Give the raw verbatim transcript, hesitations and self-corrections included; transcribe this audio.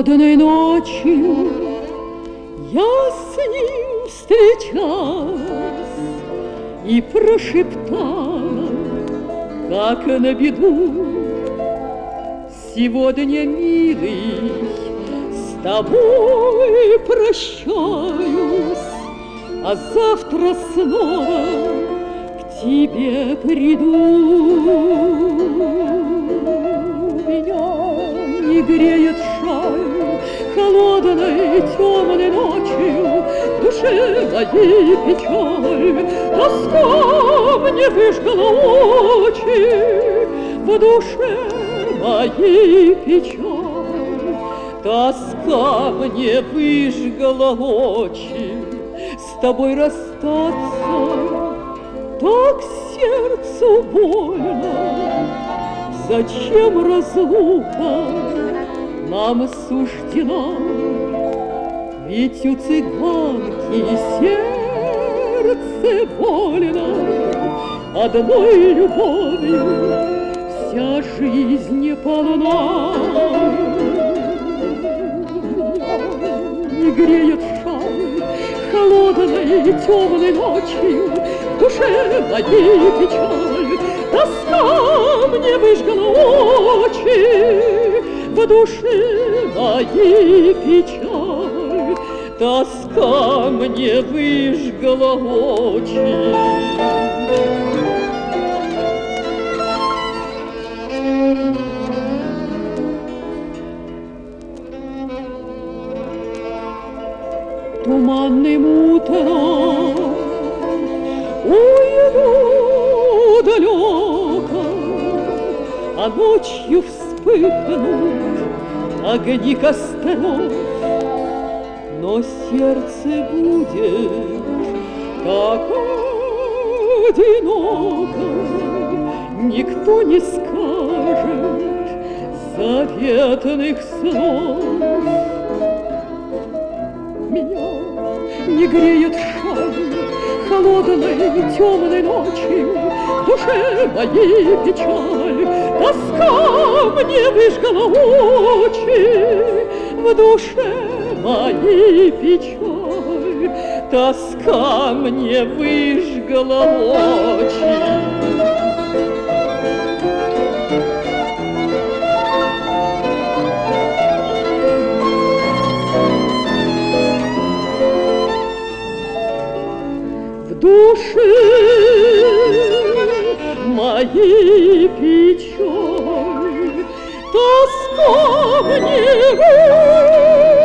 холодной ночью я с ним встречалась и прошептала, как на беду: сегодня, милый, с тобой прощаюсь, а завтра снова к тебе приду. Меня не греет шаль холодной темной ночью, в душе моей печаль, тоска мне выжгла очи, в душе моей печаль, тоска мне выжгла очи. С тобой расстаться так сердцу больно, зачем разлука нам суждена? Ведь у цыганки сердце больно, одной любовью вся жизнь полна. Не греет шаль холодной темной ночью, в душе моей печаль, тоска мне выжгла очи, в душе моей печаль, тоска мне выжгла очи. Туманным утром уйду далеко, а ночью вспыхнут огни костров, но сердце будет так одиноко, никто не скажет заветных слов. Меня не греет шаль холодной темной ночью, в душе моей печаль, тоска мне выжгла очи, в душе моей печаль, тоска мне выжгла очи. В душе моей печаль, тоска мне